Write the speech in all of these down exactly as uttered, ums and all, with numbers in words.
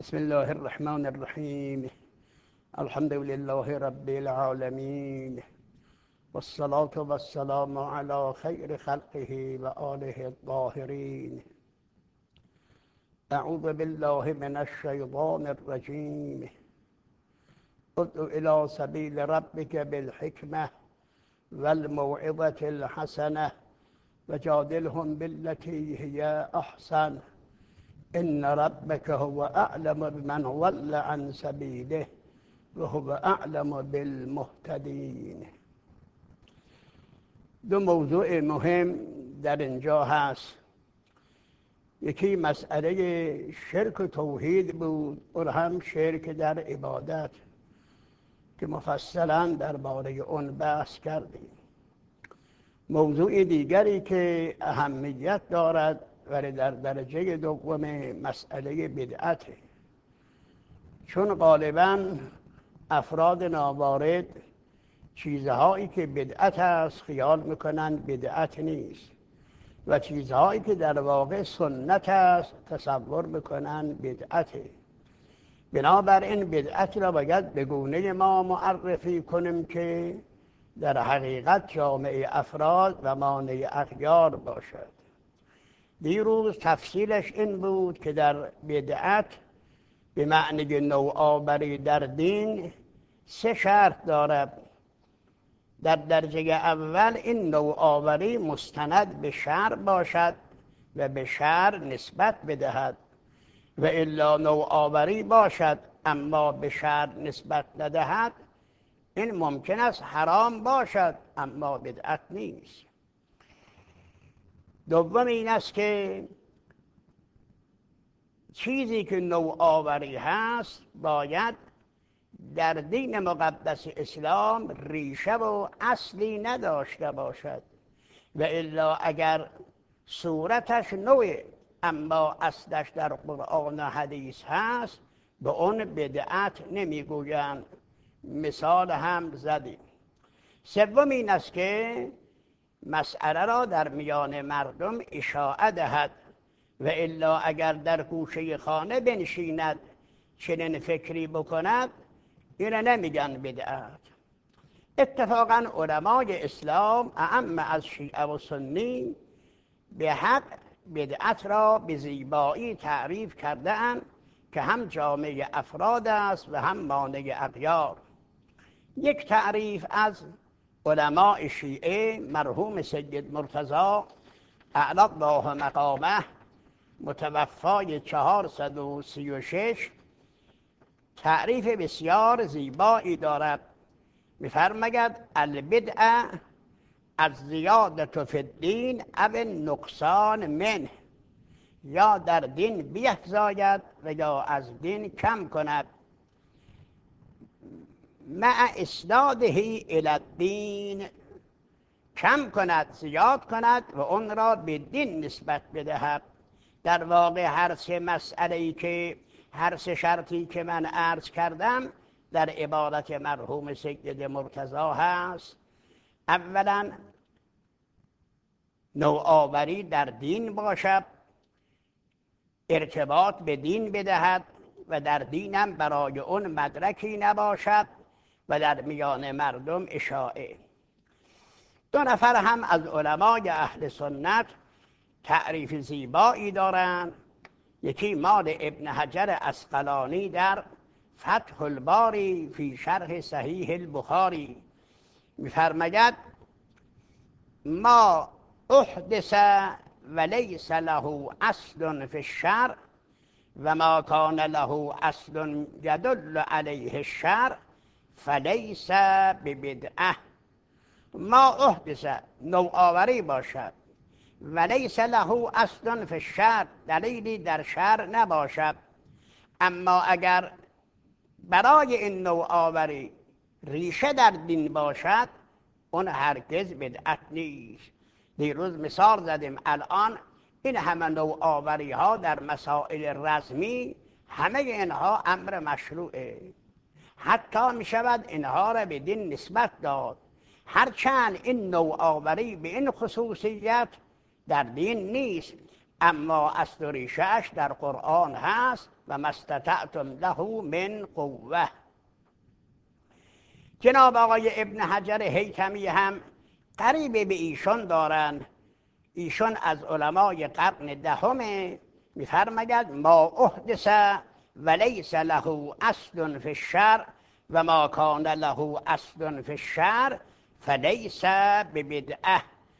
بسم الله الرحمن الرحیم. الحمد لله رب العالمین والصلاة والسلام علی خیر خلقه و آله الطاهرین. اعوذ بالله من الشیطان الرجیم. ادع الی سبیل ربک بالحکمة والموعظة الحسنة وجادلهم بالتي هي احسن ان ربك هو اعلم بمن ضل عن سبیله و هو اعلم بالمهتدین. دو موضوع مهم در اینجا هست. یکی مسئله شرک و توحید بود، اون هم شرک در عبادت که مفصلا درباره اون بحث کردیم. موضوع دیگری که اهمیت دارد ولی در درجه دوم مسئله بدعته، چون غالباً افراد ناوارد چیزهایی که بدعت است خیال میکنن بدعت نیست و چیزهایی که در واقع سنت است تصور میکنن بدعته. بنابراین بدعت را باید به گونه ما معرفی کنیم که در حقیقت جامعه افراد و مانع اغیار باشد. دیروز تفصیلش این بود که در بدعت به معنی نوآوری در دین سه شرط دارد. در درجه اول این نوآوری مستند به شرع باشد و به شرع نسبت بدهد، و الا نوآوری باشد اما به شرع نسبت ندهد، این ممکن است حرام باشد اما بدعت نیست. دوم این است که چیزی که نوآوری هست باید در دین مقدس اسلام ریشه و اصلی نداشته باشد، و الا اگر صورتش نوع اما اصلش در قرآن و حدیث هست به اون بدعت نمیگویند. مثال هم زدیم. سوم این است که مسئله را در میان مردم اشاعه دهد، و الا اگر در گوشه خانه بنشیند چنین فکری بکند این را نمیگن بدعت. اتفاقا علمای اسلام اعم از شیعه و سنی به حق بدعت را به زیبایی تعریف کرده اند که هم جامعه افراد است و هم مانع اغیار. یک تعریف از علماء شیعه مرحوم سید مرتضی اعلی الله مقامه متوفای چهارصد و سی و شش تعریف بسیار زیبایی دارد. می‌فرماید البدعه از زیادت فی الدین او نقصان منه، یا در دین بیفزاید و یا از دین کم کند، مع اسناده الی الدین، کم کند زیاد کند و اون را به دین نسبت بدهد. در واقع هر سه مسئله‌ای که هر سه شرطی که من عرض کردم در عبارت مرحوم سید مرتضی هست. اولا نوآوری در دین باشد، ارتباط به دین بدهد و در دینم برای اون مدرکی نباشد و در میان مردم اشاعه. دو نفر هم از علمای اهل سنت تعریف زیبایی دارند. یکی مال ابن حجر عسقلانی در فتح الباری فی شرح صحیح البخاری می‌فرماید ما احدث ولیس له اصل فی الشرع و ما کان له اصل یدل علیه الشرع فلیس ببدعه. ما احدث نوآوری باشد، ولیس له اصل فی الشرع دلیلی در شرع نباشد، اما اگر برای این نوآوری ریشه در دین باشد اون هرگز بدعت نیست. دیروز مثال زدیم. الان این همه نوآوری ها در مسائل رسمی همه اینها امر مشروعه، حتی می شود اینها را به دین نسبت داد، هرچند این نوآوری به این خصوصیت در دین نیست اما اصل و ریشه‌اش در قرآن هست و ما استطعتم له من قوه. جناب آقای ابن حجر هیثمی هم قریب به ایشون دارن. ایشون از علمای قرن دهمه. میفرماید ما احدث ولیس له اصل فی الشرع و ما کان له اصل فی الشرع فلیس ببدعه.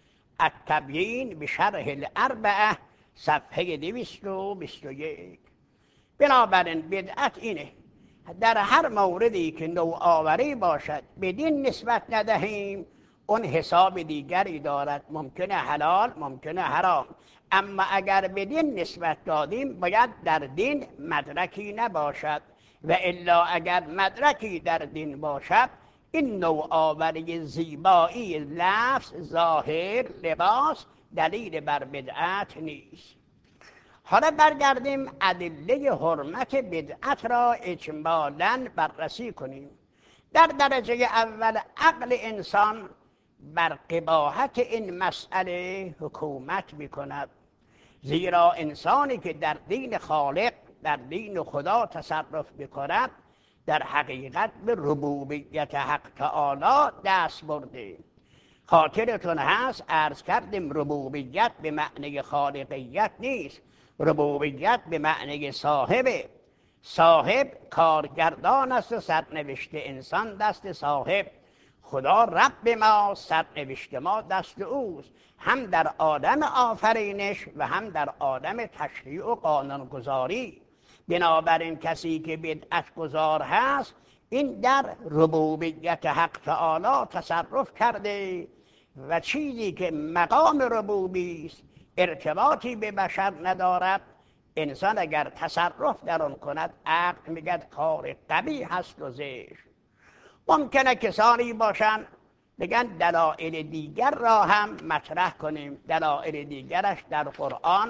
التبیین بشرح الاربعه صفحه دویست و بیست و یک. بنابراین بدعت اینه در هر موردی که نوآوری باشد بدین نسبت ندهیم، اون حساب دیگری دارد، ممکنه حلال ممکنه حرام. اما اگر بدین نسبت دادیم باید در دین مدرکی نباشد، و الا اگر مدرکی در دین باشد این نوآوری زیبایی لفظ، ظاهر، لباس دلیل بر بدعت نیست. حالا برگردیم ادله حرمت بدعت را اجمالاً بررسی کنیم. در درجه اول عقل انسان بر قباحت این مسئله حکومت میکند، زیرا انسانی که در دین خالق، در دین خدا تصرف میکند در حقیقت به ربوبیت حق تعالی دست برده. خاطرتون هست عرض کردیم ربوبیت به معنی خالقیت نیست، ربوبیت به معنی صاحبه. صاحب کارگردان است و سرنوشت انسان دست صاحب. خدا رب ما، سرنوشت ما دست اوست، هم در عالم آفرینش و هم در عالم تشریع و قانونگذاری. بنابراین کسی که بدعت گذار هست این در ربوبیت حق تعالی تصرف کرده و چیزی که مقام ربوبی است، ارتباطی به بشر ندارد. انسان اگر تصرف در آن کند عقل میگد کار قبیح هست و زشت. ممکنه کسانی باشن بگن دلایل دیگر را هم مطرح کنیم. دلایل دیگرش در قرآن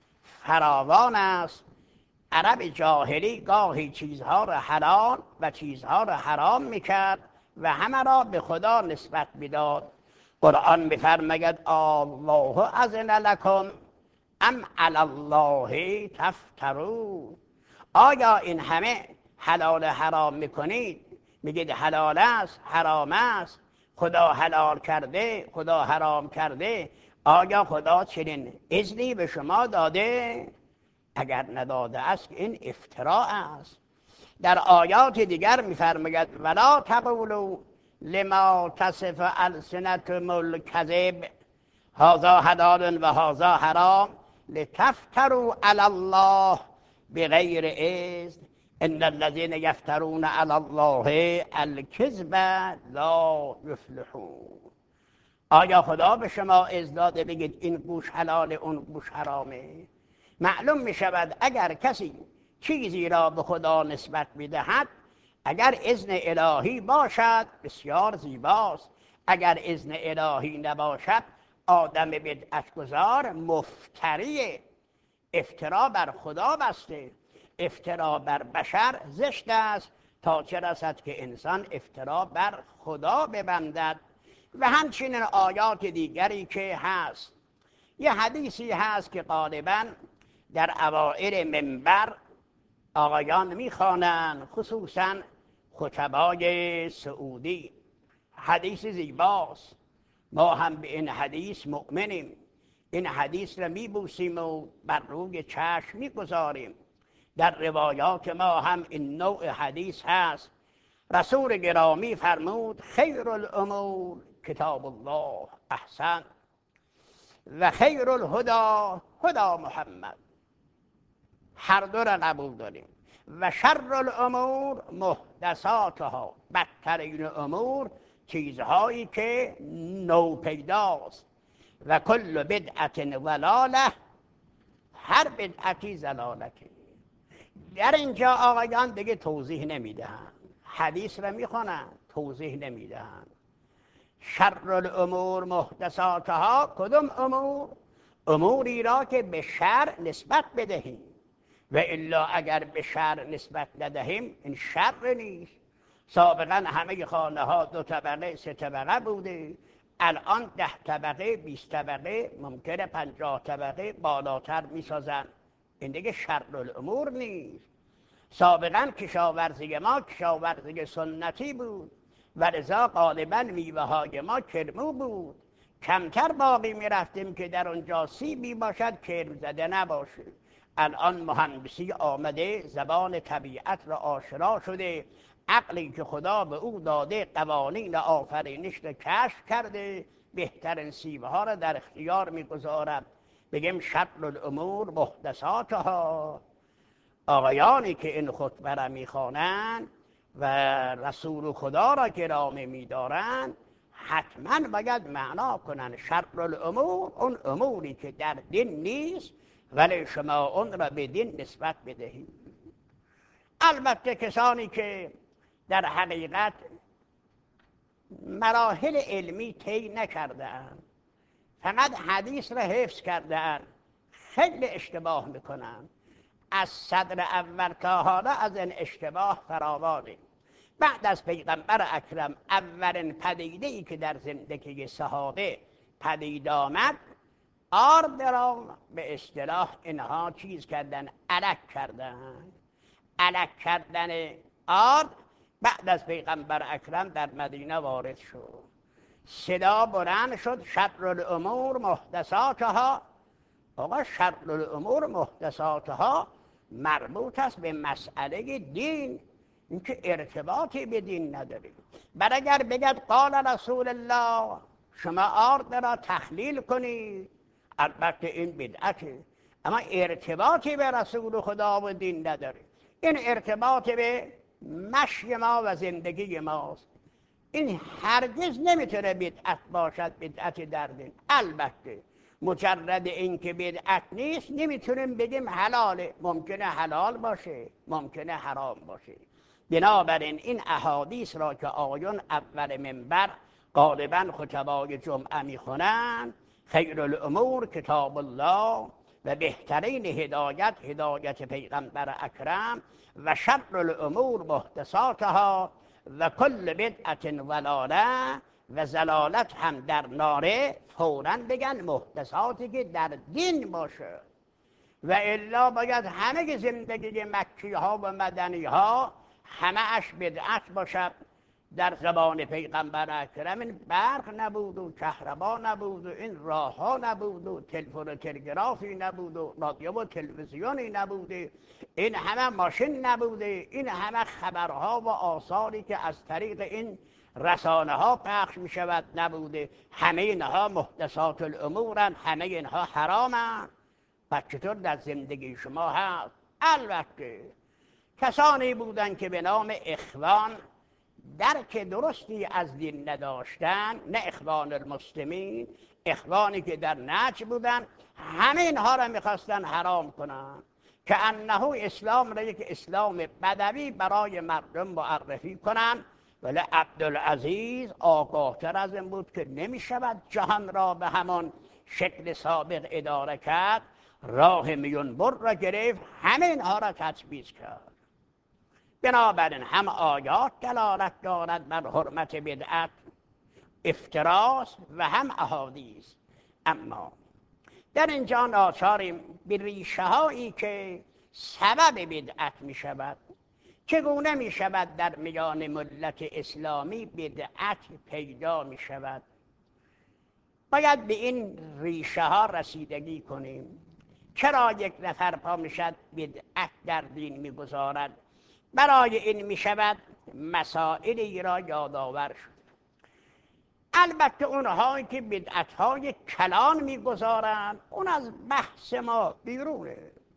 فراوان است. عرب جاهلی گاهی چیزها را حلال و چیزها را حرام میکرد و همه را به خدا نسبت میداد. قرآن میفرماید الله اذن لکم ام علی الله تفترون. آیا این همه حلال حرام میکنید، میگید حلال است حرام است، خدا حلال کرده خدا حرام کرده، آیا خدا چنین اذنی به شما داده؟ اگر نداده است این افتراء است. در آیات دیگر میفرماید ولا تقولوا لما تصف السنتکم الکذب هذا حلال و هذا حرام لتفتروا علی الله بغیر اذن ان الذين یفترون علی الله الکذب لا یفلحون. آیا خدا به شما اذن داده بگید این گوش حلال اون گوش حرامه؟ معلوم می شود اگر کسی چیزی را به خدا نسبت میدهد، اگر اذن الهی باشد بسیار زیباست، اگر اذن الهی نباشد آدم بدعت گذار مفتریه، افترا بر خدا بسته. افترا بر بشر زشت است تا چه رسد که انسان افترا بر خدا ببندد. و همچنین آیات دیگری که هست. یه حدیثی هست که غالباً در اوائل منبر آقایان میخوانند، خصوصاً خطبای سعودی. حدیث زیباست، ما هم به این حدیث مؤمنیم. این حدیث را میبوسیم و بر روی چشم میگذاریم. در روایات ما هم این نوع حدیث هست. رسول گرامی فرمود خیر الامور کتاب الله احسن و خیر الهدی هدی محمد. هر دو را قبول داریم. و شر الامور محدثاتها، بدترین امور چیزهایی که نو پیداست. و کل بدعت ضلاله، هر بدعتی ضلالتی. در اینجا آقایان دیگه توضیح نمیدهند، حدیث را میخوانند توضیح نمیدهند. شر الامور محدثاتها، کدوم امور؟ اموری را که به شر نسبت بدهیم، و الا اگر به شر نسبت ندهیم این شر نیست. سابقا همه خانه ها دو طبقه سه طبقه بوده، الان ده طبقه بیست طبقه ممکنه پنجاه طبقه بالاتر میسازن. این دیگه شر الامور نیست. سابقا کشاورزی ما کشاورزی سنتی بود و لذا غالبا میوه های ما کرمو بود. کمتر باقی می رفتیم که در اونجا سیبی باشد کرم زده نباشه. الان مهندسی آمده، زبان طبیعت را آشنا شده، عقلی که خدا به او داده قوانین آفرینش را کشف کرده، بهترین سیبه ها را در اختیار میگذارد. بگیم شر الامور محدثاتها. آقایانی که این خطبه را میخوانند و رسول خدا را گرامی میدارند حتما باید معنا کنند شر الامور اون اموری که در دین نیست ولی شما اون را به دین نسبت بدهید. البته کسانی که در حقیقت مراحل علمی طی نکرده‌اند، فقط حدیث را حفظ کرده‌اند، خیلی اشتباه میکنند. از صدر اول تا حالا از این اشتباه فراوانه. بعد از پیغمبر اکرم اولین پدیده‌ای که در زندگی صحابه پدید آمد، آرد را به اصطلاح اینها چیز کردن، الک کردن. الک کردن آرد بعد از پیغمبر اکرم در مدینه وارد شد. صدا بلند شد شر الامور محدثاتها. آقا شر الامور محدثاتها مربوط است به مسئله دین، اینکه ارتباطی به دین نداره. بر اگر بگد قال رسول الله شما آرد را تخلیل کنید، البته این بدعته، اما ارتباطی به رسول خدا و دین نداره. این ارتباط به مشی ما و زندگی ماست. این هرگز نمیتونه بدعت باشد، بدعت در دین. البته مجرد این که بدعت نیست نمیتونیم بگیم حلاله، ممکنه حلال باشه، ممکنه حرام باشه. بنابراین این احادیث را که آقایون اول منبر غالبا خطبای جمعه میخونن، خیر الامور کتاب الله و بهترین هدایت هدایت پیغمبر اکرم و شر الامور محدثاتها و کل بدعت ضلاله و زلالت هم در ناره، فوراً بگن محدثاتی که در دین باشه. و الا باید همه زندگی مکی ها و مدنی ها همه اش بدعت باشد. در زبان پیغمبر اکرم این برق نبود و کهربا نبود و این راه ها نبود و تلفن و تلگرافی نبود و رادیو و تلویزیونی نبوده، این همه ماشین نبوده، این همه خبرها و آثاری که از طریق این رسانه ها پخش می شود نبوده. همه اینها محدثات الامورن، همه اینها حرامن. پس چطور در زندگی شما هست؟ البته کسانی بودن که به نام اخوان درک درستی از دین نداشتن، نه اخوان المسلمین، اخوانی که در نجد بودن، همه اینها را میخواستن حرام کنن که انه اسلام را یک اسلام بدوی برای مردم معرفی کنن. ولی عبدالعزیز آگاهتر از این بود که نمیشود جهان را به همان شکل سابق اداره کرد، راه میونبر را گرفت، همه اینها را تثبیت کرد. بنابراین هم آیات دلالت دارد بر حرمت بدعت، افتراس و هم احادیث. اما در اینجا ناچاریم به ریشه هایی که سبب بدعت می شود، چگونه می شود در میان ملت اسلامی بدعت پیدا می شود، باید به این ریشه ها رسیدگی کنیم. چرا یک نفر پا می شد بدعت در دین می گذارد؟ برای این می شود مسائلی را یادآور شد. البته اونهایی که بدعت‌های کلان می‌گذارند اون از بحث ما بیرونه.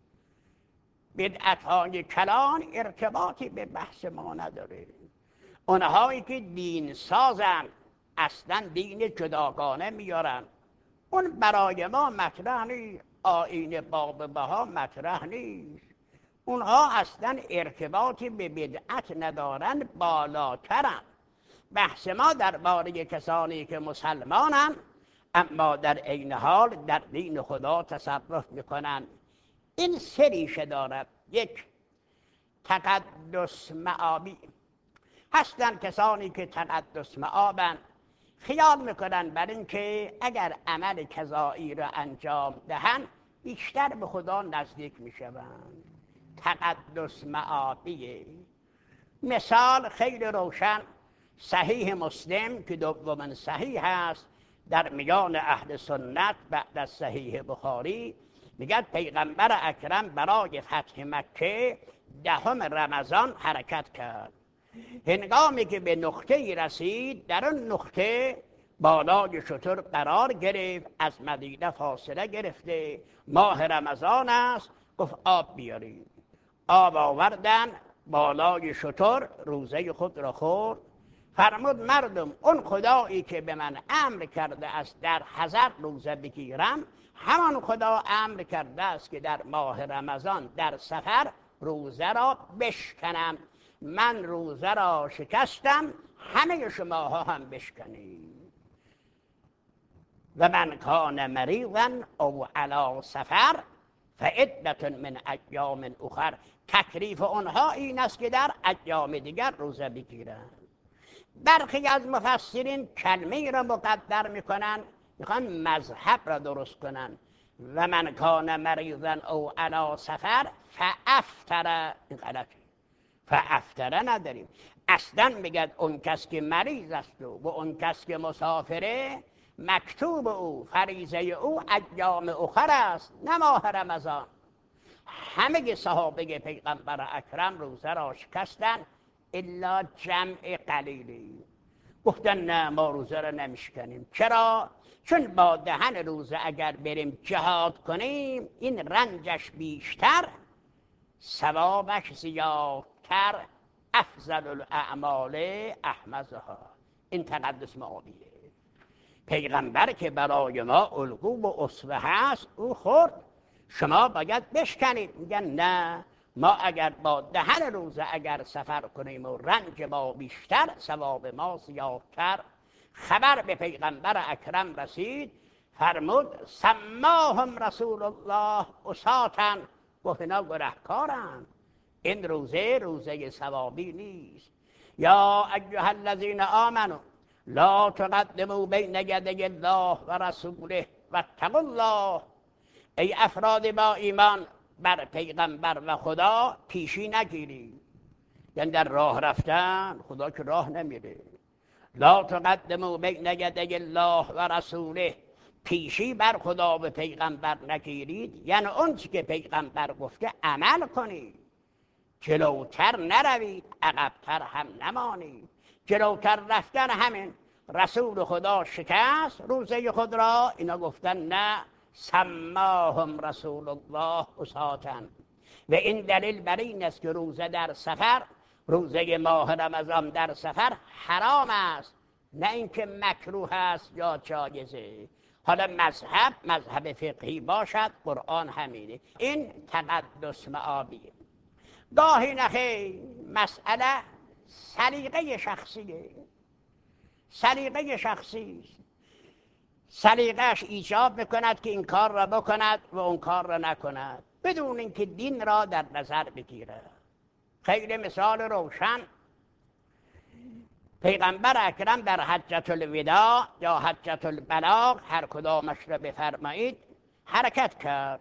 بدعت‌های کلان ارتباطی به بحث ما نداره. اونهایی که دین سازن اصلا دین جداگانه میارن، اون برای ما مطرح نیست. آیین باب بها مطرح نیست. اونها اصلا ارتباطی به بدعت ندارن، بالاترن. بحث ما درباره کسانی که مسلمانن اما در عین حال در دین خدا تصرف میکنن. این سه ریشه دارد. یک، تقدس مآبی. هستن کسانی که تقدس مآبن، خیال میکنن بر این که اگر عمل کذایی را انجام دهن بیشتر به خدا نزدیک میشوند. تقدس معابیه. مثال خیلی روشن، صحیح مسلم که دومین صحیح هست در میان اهل سنت بعد از صحیح بخاری، میگه پیغمبر اکرم برای فتح مکه دهم رمضان حرکت کرد. هنگامی که به نقطه‌ای رسید، در اون نقطه بالای شتر قرار گرفت، از مدینه فاصله گرفته، ماه رمضان است، گفت آب بیارید. آب آوردن، بالای شتر روزه خود را خورد. فرمود مردم، اون خدایی که به من امر کرده است در حضر روزه بگیرم، همان خدا امر کرده است که در ماه رمضان در سفر روزه را بشکنم. من روزه را شکستم، همه شماها هم بشکنید. و من کان مریضا او علی سفر فعدت من ایام اخر. تکلیف اونها این است که در ایام دیگر روزه بگیرن. برخی از مفسرین کلمه را مقدر میکنن، میخوان مذهب را درست کنن. و من کان مریضا او علی سفر فافطر. این غلطه، فافطر نداریم. اصلا میگه اون کس که مریض است و اون کس که مسافره، مکتوب او، فریضه او ایام اخر است، نه ماه رمضان. همه صحابه پیغمبر اکرم روزه را شکستن الا جمع قلیلی. گفتن نه، ما روزه را نمیشکنیم. چرا؟ چون با دهن روزه اگر بریم جهاد کنیم، این رنجش بیشتر، ثوابش زیادتر، افضل الاعمال احمزها. این تقدس معابیه. پیغمبر که برای ما الگو و اسوه هست، او خورد، شما باید بشکنید. میگن نه، ما اگر با دهن روزه اگر سفر کنیم و رنج ما بیشتر، ثواب ما زیادتر. خبر به پیغمبر اکرم رسید، فرمود سماهم رسول الله اساطا. گفت اینا گنهکارن، این روزه روزه ثوابی نیست. یا ایها الذین آمنوا لا تقدموا بین یدی الله و رسوله واتقوا الله. ای افراد با ایمان، بر پیغمبر و خدا پیشی نگیرید. یعنی در راه رفتن، خدا که راه نمیره. لا تقدموا بین یدی الله و رسوله، پیشی بر خدا و پیغمبر نگیرید. یعنی اون چی که پیغمبر گفته عمل کنید. جلوتر نروید، عقبتر هم نمانید. جلوتر رفتن همین. رسول خدا شکست روزه خود را، اینا گفتن نه، سماهم رسول الله اساطا. و این دلیل بر این است که روزه در سفر، روزه ماه رمضان در سفر حرام است، نه اینکه مکروه است یا جایزه. حالا مذهب مذهب فقهی باشد، قرآن همینه. این تقدس معابیه. گاهی نخیر مسئله سلیقه شخصیه، سلیقه شخصی است. سلیقه‌اش ایجاب میکند که این کار را بکند و اون کار را نکند، بدون اینکه دین را در نظر بگیرد. خیلی مثال روشن، پیغمبر اکرم در حجة الوداع یا حجة البلاغ، هر کدامش را بفرمایید، حرکت کرد.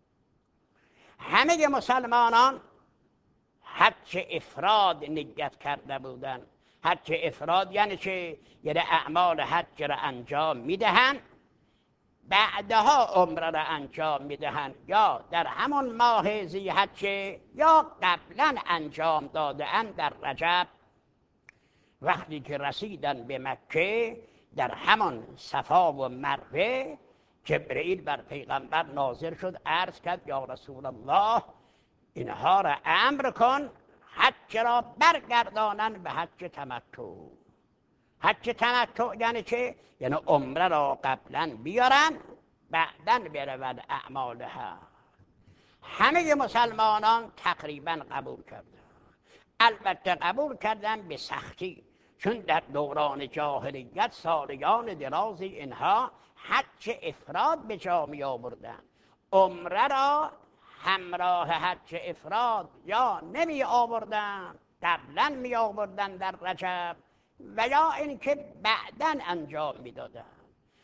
همه مسلمانان حج افراد نیت کرده بودند. حج افراد یعنی چه؟ یعنی اعمال حج را انجام میدهند، بعدها عمره را انجام میدهند، یا در همون ماه ذی‌حج یا قبلا انجام داده‌اند در رجب. وقتی که رسیدن به مکه، در همان صفا و مروه جبرئیل بر پیغمبر نازل شد، عرض کرد یا رسول الله، اینها را امر کن حج را برگردانن به حج تمتع. حج تمتع یعنی چه؟ یعنی عمره را قبلا بیارن، بعداً برون اعمالها. همه مسلمانان تقریبا قبول کردن. البته قبول کردن به سختی، چون در دوران جاهلیت سالیان درازی اینها حج افراد به جا می آوردن. عمره را همراه حج افراد یا نمی آوردن، قبلا می آوردن در رجب، و یا اینکه بعداً انجام می دادن.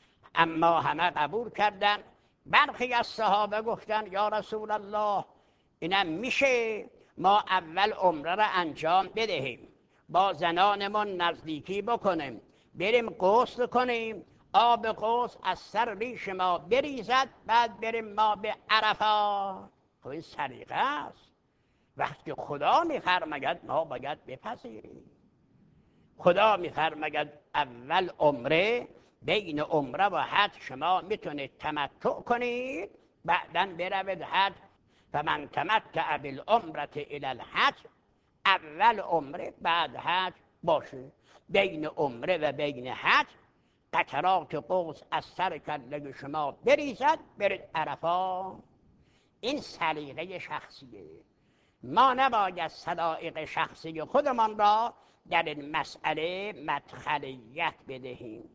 اما همه قبول کردن. برخی از صحابه گفتن یا رسول الله، اینم میشه ما اول عمره را انجام بدهیم، با زنانمون نزدیکی بکنیم، بریم غسل کنیم، آب غسل از سر ریش ما بریزد، بعد بریم ما به عرفات. خب این سلیقه است. وقتی خدا میفرماید ما باید بپذیریم. خدا میفرماید اول عمره، بین عمره و حج شما میتونید تمتع کنید، بعداً بروید حج. فمن تمتع بالعمرة الی الحج، اول عمره بعد حج باشه. بین عمره و بین حج قطرات قوس از سر کله شما بریزد، برید عرفات. این سلیقه شخصیه. ما نباید سلایق شخصی خودمان را در این مسئله مدخلیت بدهیم.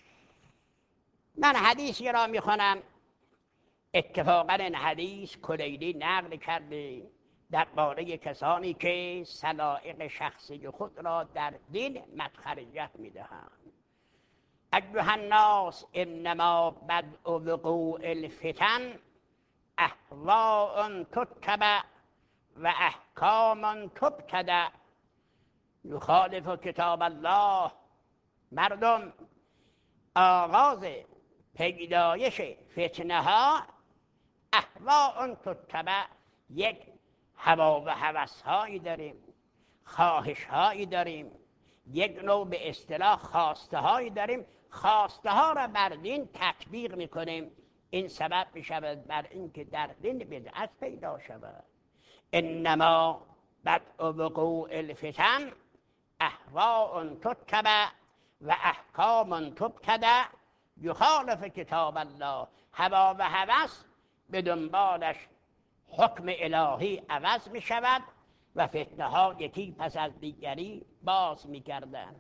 من حدیثی را میخونم، اتفاقا این حدیث کلیلی نقل کرده درباره کسانی که سلایق شخصی خود را در دین مدخلیت میدهند. ایها الناس انما بدء وقوع الفتن اهواء تتبع و احکام تبتدع یخالف کتاب الله. مردم، آغاز پیدایش فتنه ها اهواء تتبع، یک هوا و هوس هایی داریم، خواهش هایی داریم، یک نوع به اصطلاح خواسته هایی داریم. خواسته ها را بر دین تطبیق میکنیم. این سبب میشود بر اینکه در دین بدعت پیدا شود. انما بدء وقوع الفتن اهواء تتبع و احکام تبتدع یخالف کتاب الله. هوا و هوس به دنبالش حکم الهی عوض می شود و فتنه ها یکی پس از دیگری باز می گردن.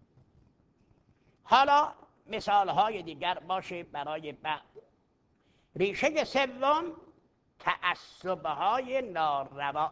حالا مثال های دیگر باشه برای بعد. ریشه سوم تعصب های ناروا.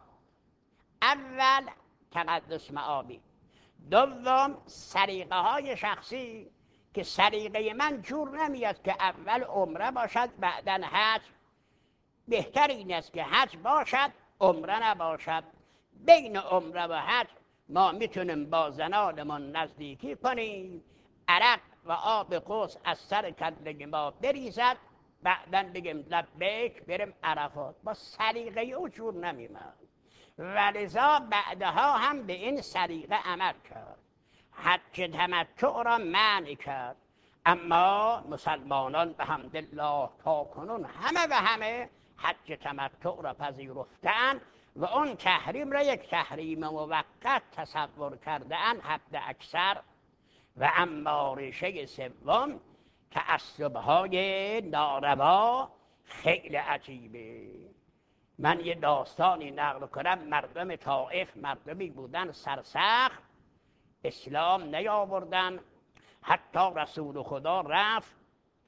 اول تقدس معابی، دوم سلیقه های شخصی که سلیقه من جور نمیاد که اول عمره باشد بعدن حج. بهتر این است که حج باشد عمره نباشد. بین عمره و حج ما میتونیم با زنانمون نزدیکی کنیم، عرق و آب غسل از سر کله ما بریزد، بعداً بگیم لبیک بریم عرفات. با سلیقه او جور نمیاد. ولذا بعدها هم به این سلیقه عمل کرد. حج تمتع را منع کرد. اما مسلمانان به حمدالله تا کنون همه و همه حج تمتع را پذیرفتند و اون تحریم را یک تحریم موقت تصور کرده‌اند حد اکثر. و اما ریشه سوم تعصب‌های ناروا خیلی عجیبه. من یه داستانی نقل کنم. مردم طائف مردمی بودن سرسخت، اسلام نیاوردن. حتی رسول خدا رفت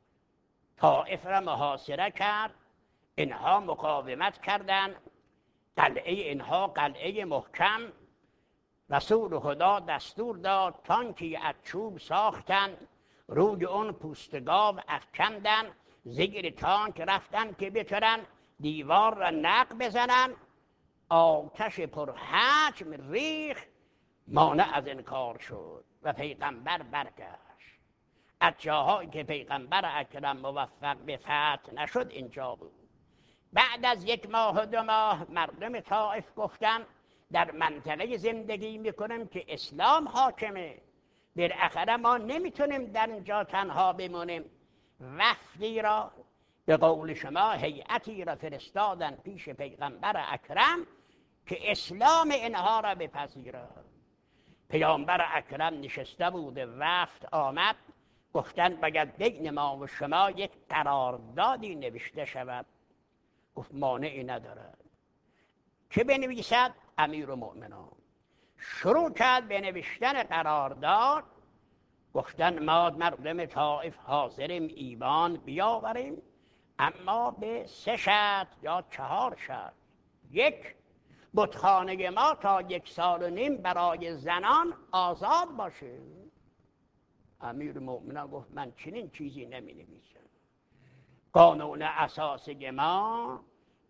طائف را محاصره کرد، اینها مقاومت کردند. قلعه اینها قلعه محکم. رسول خدا دستور داد تانکی از چوب ساختن، روی اون پوست گاو افکندن، زیر تانک رفتن که بتونن دیوار را نق بزنن. آتش پرحجم ریخ، مانع از این کار شد و پیغمبر برگشت. از جاهایی که پیغمبر اکرم موفق به فتح نشد اینجا بود. بعد از یک ماه و دو ماه مردم طائف گفتن در منطقه زندگی میکنیم که اسلام حاکمه، بالاخره ما نمیتونیم در اینجا تنها بمونیم. وفدی را به قول شما هیئتی را فرستادن پیش پیغمبر اکرم که اسلام اینها را بپذیرد. پیامبر اکرم نشسته بود، وفد آمد، گفتن باید بین ما و شما یک قراردادی نوشته شود. گفت مانعی ندارد. که بنویسد؟ امیرالمؤمنین. شروع کرد به نوشتن قرارداد. گفتن ما مردم طائف حاضریم ایمان بیاوریم، اما به سه شرط یا چهار شرط. یک، بتخانه ما تا یک سال و نیم برای زنان آزاد باشه. امیرالمؤمنین گفت من چنین چیزی نمی نویسم. قانون اساسی ما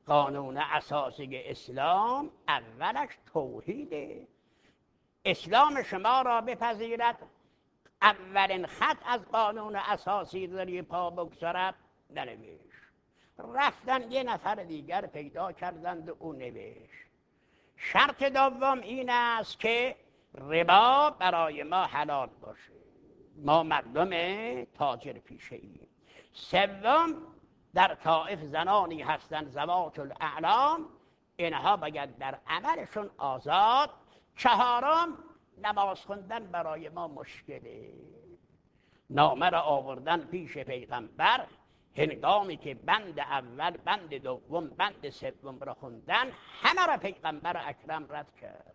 قانون اساسی اسلام اولش توحیده. اسلام شما را بپذیرد، اولین خط از قانون اساسی روی پا بگذارد ننوشت. رفتن یه نفر دیگر پیدا کردند و او نوشت. شرط دوم این است که ربا برای ما حلال باشه، ما مردم تاجر پیشه ایم. سوم، در طائف زنانی هستند ذوات الاعلام، اینها باید در عملشون آزاد. چهارم، نماز خوندن برای ما مشکله. نامه را آوردن پیش پیغمبر، هنگامی که بند اول، بند دوم، بند سوم را خوندن، همه را پیغمبر اکرم رد کرد.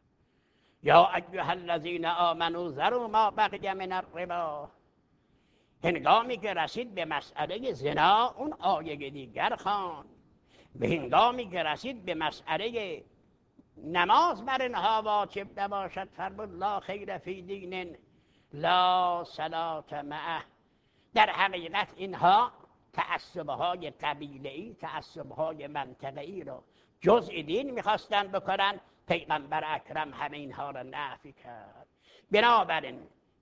یا ایها الذین آمنوا ذروا ما بقی من الربا. هنگامی که رسید به مسئله زنا، اون آیه دیگر خواند. به هنگامی که رسید به مسئله نماز بر اینها واجب نباشد، فرمود لا خیر فی دین لا صلاة معه. در حقیقت اینها تعصبهای قبیله‌ای، تعصبهای منطقه‌ای را جزء دین میخواستن بکنن. پیغمبر اکرم همه اینها را نفی کرد. بنابراین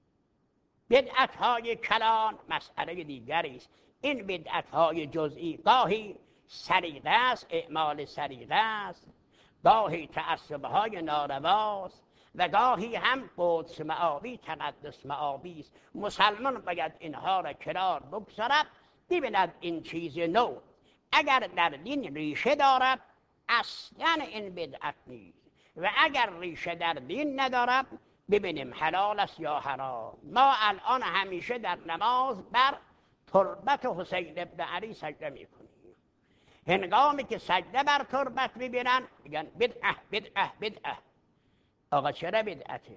بدعت‌های کلان مسئله دیگری است. این بدعت‌های جزئی گاهی سریقه است، اعمال سریقه است، گاهی تعصب‌های نارواست و گاهی هم قدس مآبی، تقدس مآبی است. مسلمان باید اینها را کنار بگذارد، ببیند این چیز نو اگر در دین ریشه دارد اصلا این بدعت نیست، و اگر ریشه در دین ندارد ببینیم حلال است یا حرام. ما الان همیشه در نماز بر تربت حسین ابن علی سجده میکنیم. هنگامی که سجده بر تربت میبینن میگن بدعه بدعه بدعه. آقا چرا بدعته؟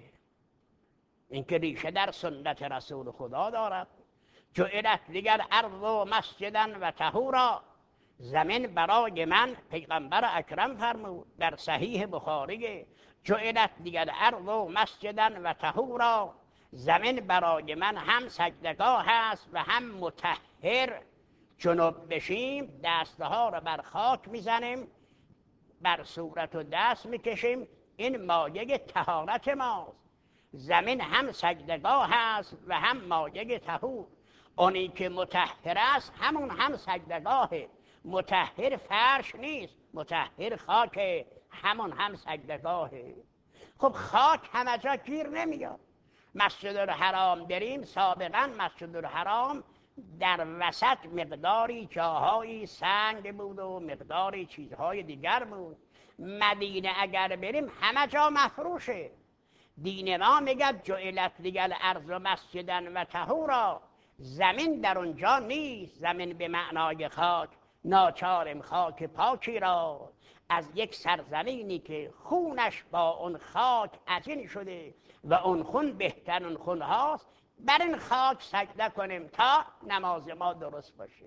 این که ریشه در سنت رسول خدا دارد. جعلت دیگر ارض و مسجدن و طهورا، زمین برای من، پیغمبر اکرم فرمود در صحیح بخاری، جعلت دیگر ارض و مسجدن و طهورا، زمین برای من هم سجدگاه است و هم مطهر. جنوب بشیم دستها رو بر خاک میزنیم، بر صورت و دست میکشیم، این مایه طهارت ماست. زمین هم سجدگاه است و هم مایه طهور. اونی که مطهر است همون هم سجدگاهه. مطهر فرش نیست، مطهر خاکه، همون هم سجدگاهه. خب خاک همه جا گیر نمیاد. مسجد الحرام بریم، سابقا مسجد الحرام در وسط مقداری جاهایی سنگ بود و مقداری چیزهای دیگر بود. مدینه اگر بریم همه جا مفروشه. دین ما میگه جعلت لیل ارض مسجدن و طهورا، زمین در اونجا نیست. زمین به معنای خاک. ناچارم خاک پاکی را از یک سرزمینی که خونش با اون خاک عجین شده و اون خون بهتر اون خون هاست، بر این خاک سجده کنیم تا نماز ما درست باشه.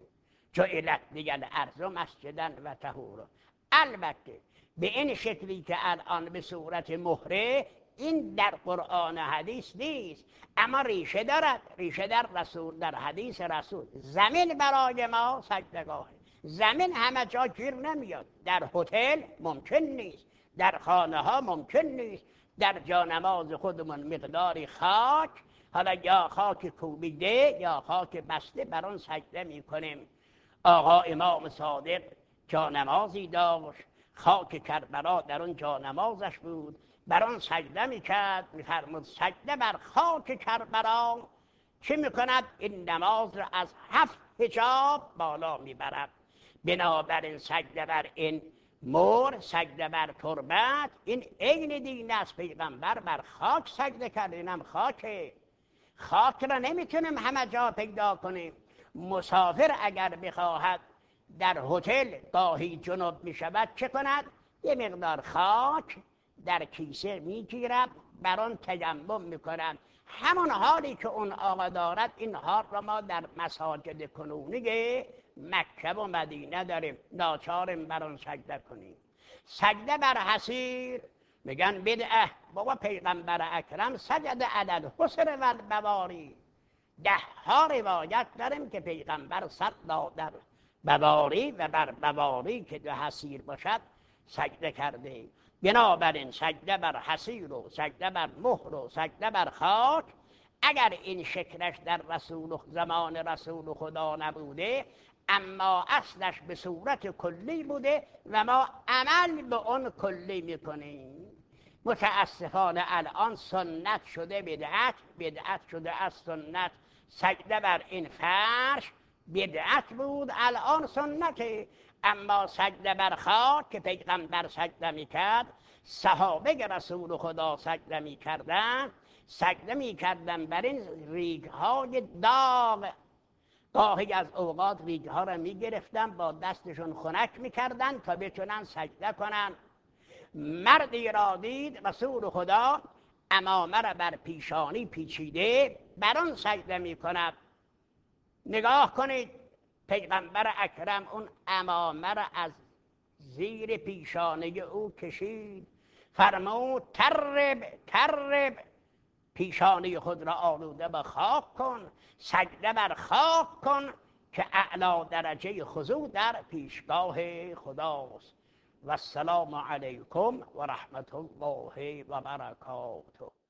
جعلت لیل ارض مسجدن و طهورا. البته به این شکلی که الان به صورت مهره، این در قرآن حدیث نیست، اما ریشه دارد. ریشه در رسول، در حدیث رسول. زمین برای ما سجدگاهه. زمین همه جا گیر نمیاد. در هتل ممکن نیست، در خانه ها ممکن نیست. در جا نماز خودمون مقداری خاک، حالا یا خاک کوبیده یا خاک بسته، بر آن سجده میکنیم. آقا امام صادق جا نمازی داشت، خاک کربلا در اون جا نمازش بود، بر آن سجده میکرد. میفرمود سجده بر خاک کربلا چه میکند؟ این نماز را از هفت حجاب بالا میبرد. بنابراین سجده بر این مور، سجده بر تربت، این عین دین است. پیغمبر بر خاک سجده کرد. اینم خاکه. خاک را نمیتونیم همه جا پیدا کنیم. مسافر اگر بخواهد در هتل گاهی جنوب میشود چه کند؟ یه مقدار خاک در کیسه میگیرد، بر آن تیمم میکنند. همون حالی که اون آقا دارد، این حال را ما در مساجد کنونی مکه و مدینه داریم. ناچاریم بر آن سجده کنیم. سجده بر حصیر میگن بدعه. بابا پیغمبر اکرم سجد علی الحصر و البواری. ده ها روایت داریم که پیغمبر صلا در بواری و بر بواری که دو حصیر باشد سجده کرده. بنابراین سجده بر حصیر و سجده بر مهر و سجده بر خاک اگر این شکلش در رسول زمان رسول خدا نبوده، اما اصلش به صورت کلی بوده و ما عمل به اون کلی میکنیم. متاسفانه الان سنت شده بدعت، بدعت شده از سنت. سجده بر این فرش بدعت بود، الان سنته. اما سجده بر خاک که پیغمبر سجده میکرد، صحابه رسول خدا سجده میکردن، سجده میکردن بر این ریگ‌های داغ. گاهی از اوقات ریگ‌ها را میگرفتن با دستشون خنک میکردن تا بتونن سجده کنن. مردی را دید رسول خدا عمامه را بر پیشانی پیچیده بر آن سجده میکند. نگاه کنید پیغمبر اکرم اون عمامه را از زیر پیشانه او کشید، فرمود ترب ترب، پیشانی خود را آلوده به خاک کن، سجده بر خاک کن که اعلی درجه خضوع در پیشگاه خداست. و السلام علیکم و رحمت الله و برکاته.